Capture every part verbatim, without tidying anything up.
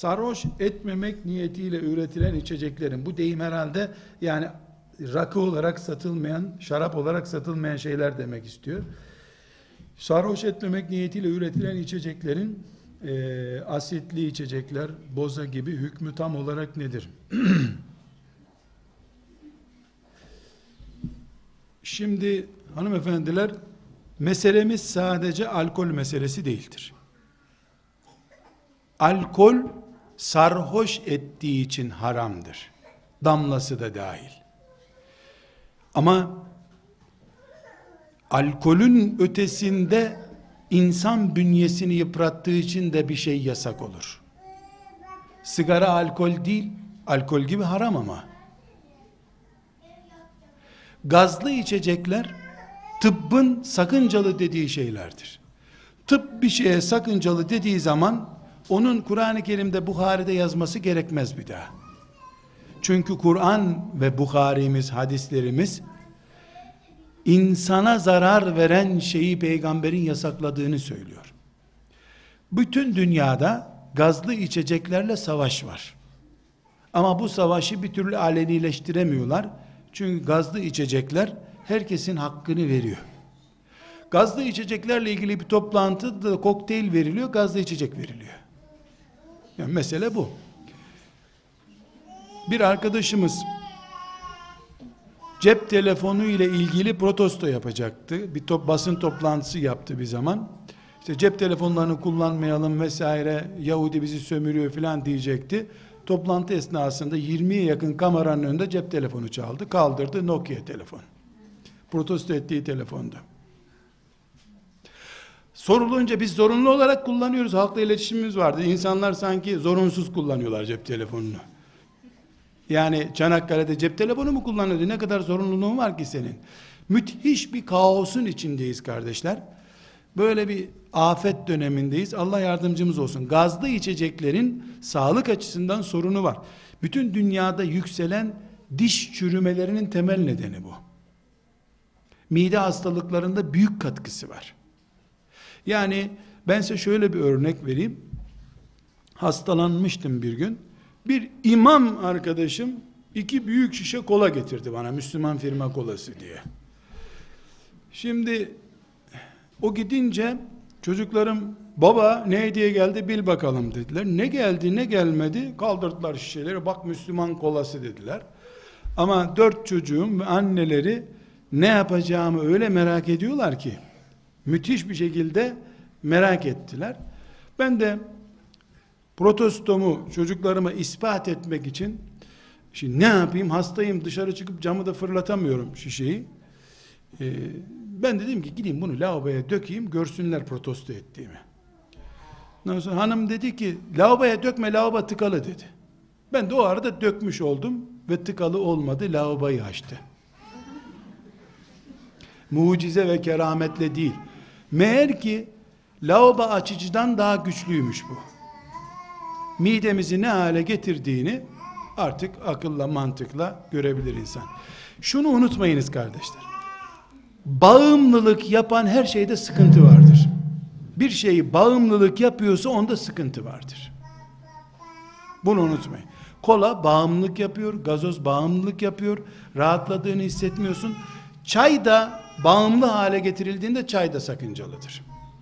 sarhoş etmemek niyetiyle üretilen içeceklerin, bu deyim herhalde yani rakı olarak satılmayan, şarap olarak satılmayan şeyler demek istiyor. Sarhoş etmemek niyetiyle üretilen içeceklerin e, asitli içecekler, boza gibi hükmü tam olarak nedir? Şimdi hanımefendiler, meselemiz sadece alkol meselesi değildir. Alkol sarhoş ettiği için haramdır. Damlası da dahil. Ama alkolün ötesinde insan bünyesini yıprattığı için de bir şey yasak olur. Sigara alkol değil, alkol gibi haram ama. Gazlı içecekler tıbbın sakıncalı dediği şeylerdir. Tıp bir şeye sakıncalı dediği zaman onun Kur'an-ı Kerim'de, Buhari'de yazması gerekmez bir daha. Çünkü Kur'an ve Buhari'miz, hadislerimiz insana zarar veren şeyi peygamberin yasakladığını söylüyor. Bütün dünyada gazlı içeceklerle savaş var. Ama bu savaşı bir türlü alenileştiremiyorlar. Çünkü gazlı içecekler herkesin hakkını veriyor. Gazlı içeceklerle ilgili bir toplantıda kokteyl veriliyor, gazlı içecek veriliyor. Yani mesele bu. Bir arkadaşımız cep telefonu ile ilgili protesto yapacaktı. Bir top, basın toplantısı yaptı bir zaman. İşte cep telefonlarını kullanmayalım vesaire, Yahudi bizi sömürüyor filan diyecekti. Toplantı esnasında yirmiye yakın kameranın önünde cep telefonu çaldı. Kaldırdı, Nokia telefon. Protesto ettiği telefonda. Sorulunca biz zorunlu olarak kullanıyoruz. Halkla iletişimimiz vardı. İnsanlar sanki zorunsuz kullanıyorlar cep telefonunu. Yani Çanakkale'de cep telefonu mu kullanıyordu? Ne kadar zorunluluğun var ki senin? Müthiş bir kaosun içindeyiz kardeşler. Böyle bir afet dönemindeyiz. Allah yardımcımız olsun. Gazlı içeceklerin sağlık açısından sorunu var. Bütün dünyada yükselen diş çürümelerinin temel nedeni bu. Mide hastalıklarında büyük katkısı var. Yani ben size şöyle bir örnek vereyim. Hastalanmıştım bir gün. Bir imam arkadaşım iki büyük şişe kola getirdi bana, Müslüman firma kolası diye. Şimdi o gidince çocuklarım, baba ne hediye geldi bil bakalım dediler. Ne geldi ne gelmedi, kaldırdılar şişeleri, bak Müslüman kolası dediler. Ama dört çocuğum ve anneleri ne yapacağımı öyle merak ediyorlar ki, müthiş bir şekilde merak ettiler. Ben de protestomu çocuklarıma ispat etmek için, şimdi ne yapayım, hastayım, dışarı çıkıp camı da fırlatamıyorum şişeyi. Ee, ben dedim ki gideyim bunu lavaboya dökeyim, görsünler protesto ettiğimi. Ondan sonra hanım dedi ki lavaboya dökme, lavabo tıkalı dedi. Ben de o arada dökmüş oldum ve tıkalı olmadı, lavaboyu açtı. Mucize ve kerametle değil. Meğer ki lavabo açıcıdan daha güçlüymüş bu. Midemizi ne hale getirdiğini artık akılla, mantıkla görebilir insan. Şunu unutmayınız kardeşler. Bağımlılık yapan her şeyde sıkıntı vardır. Bir şeyi bağımlılık yapıyorsa onda sıkıntı vardır. Bunu unutmayın. Kola bağımlılık yapıyor, gazoz bağımlılık yapıyor, rahatladığını hissetmiyorsun. Çay da bağımlı hale getirildiğinde çay da sakıncalıdır.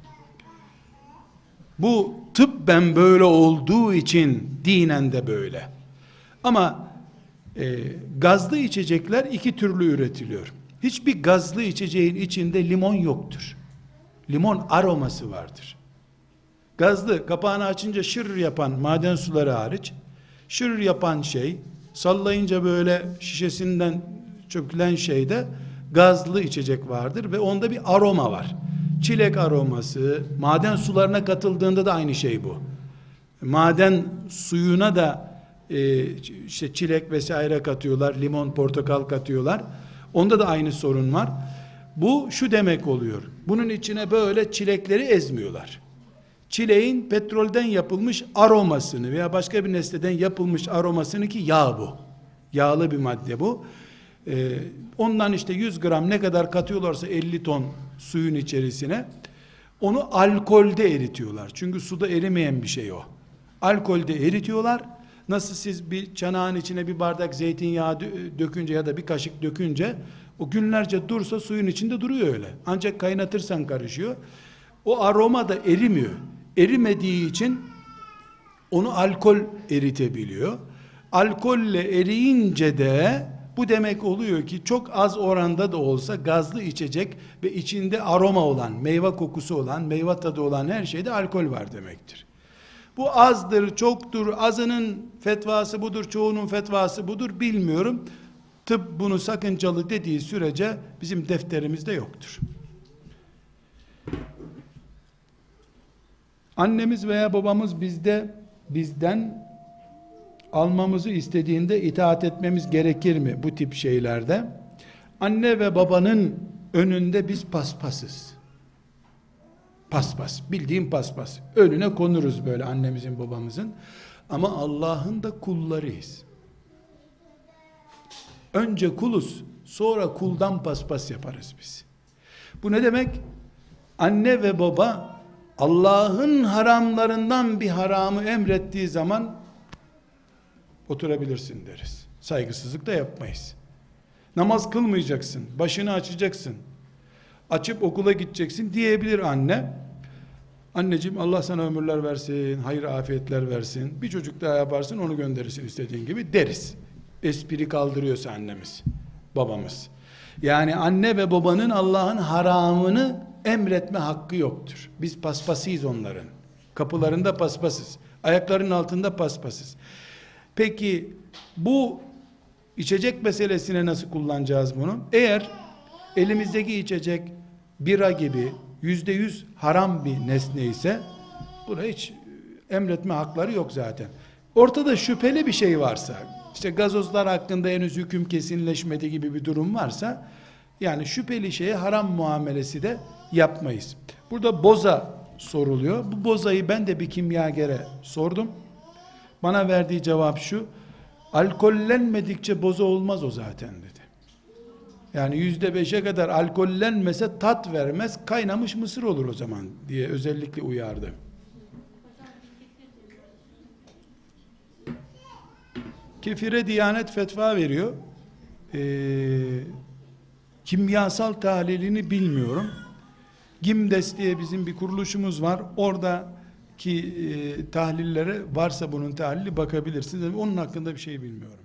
Bu tıbben böyle olduğu için dinen de böyle. Ama e, gazlı içecekler iki türlü üretiliyor. Hiçbir gazlı içeceğin içinde limon yoktur. Limon aroması vardır. Gazlı, kapağını açınca şırr yapan maden suları hariç, şırr yapan şey, sallayınca böyle şişesinden çökülen şeyde gazlı içecek vardır ve onda bir aroma var. Çilek aroması, maden sularına katıldığında da aynı şey bu. Maden suyuna da e, işte çilek vesaire katıyorlar, limon, portakal katıyorlar. Onda da aynı sorun var. Bu şu demek oluyor. Bunun içine böyle çilekleri ezmiyorlar. Çileğin petrolden yapılmış aromasını veya başka bir nesneden yapılmış aromasını, ki yağ bu. Yağlı bir madde bu. Ee, ondan işte yüz gram ne kadar katıyorlarsa elli ton suyun içerisine onu alkolde eritiyorlar. Çünkü suda erimeyen bir şey o. Alkolde eritiyorlar. Nasıl siz bir çanağın içine bir bardak zeytinyağı dökünce ya da bir kaşık dökünce o günlerce dursa suyun içinde duruyor öyle. Ancak kaynatırsan karışıyor. O aroma da erimiyor. Erimediği için onu alkol eritebiliyor. Alkolle eriyince de bu demek oluyor ki çok az oranda da olsa gazlı içecek ve içinde aroma olan, meyve kokusu olan, meyve tadı olan her şeyde alkol var demektir. Bu azdır, çoktur, azının fetvası budur, çoğunun fetvası budur bilmiyorum. Tıp bunu sakıncalı dediği sürece bizim defterimizde yoktur. Annemiz veya babamız bizde bizden almamızı istediğinde itaat etmemiz gerekir mi bu tip şeylerde? Anne ve babanın önünde biz paspasız. Paspas, bildiğim paspas. Önüne konuruz böyle annemizin babamızın. Ama Allah'ın da kullarıyız. Önce kuluz, sonra kuldan paspas yaparız biz. Bu ne demek? Anne ve baba Allah'ın haramlarından bir haramı emrettiği zaman oturabilirsin deriz. Saygısızlık da yapmayız. Namaz kılmayacaksın, başını açacaksın. Açıp okula gideceksin diyebilir anne. Anneciğim Allah sana ömürler versin, hayır afiyetler versin. Bir çocuk daha yaparsın onu gönderirsin istediğin gibi deriz. Espri kaldırıyorsa annemiz, babamız. Yani anne ve babanın Allah'ın haramını emretme hakkı yoktur. Biz paspasıyız onların. Kapılarında paspasız. Ayaklarının altında paspasız. Peki bu içecek meselesine nasıl kullanacağız bunu? Eğer elimizdeki içecek bira gibi yüzde yüz haram bir nesne ise buna hiç emretme hakları yok zaten. Ortada şüpheli bir şey varsa, işte gazozlar hakkında henüz hüküm kesinleşmedi gibi bir durum varsa, yani şüpheli şeye haram muamelesi de yapmayız. Burada boza soruluyor. Bu bozayı ben de bir kimyagere sordum. Bana verdiği cevap şu: alkollenmedikçe boza olmaz o zaten dedi. Yani yüzde beşe kadar alkollenmese tat vermez, kaynamış mısır olur o zaman diye özellikle uyardı. Kefire Diyanet fetva veriyor. Ee, kimyasal tahlilini bilmiyorum. Gimdes diye bizim bir kuruluşumuz var. Oradaki e, tahlillere varsa bunun tahlili bakabilirsiniz. Onun hakkında bir şey bilmiyorum.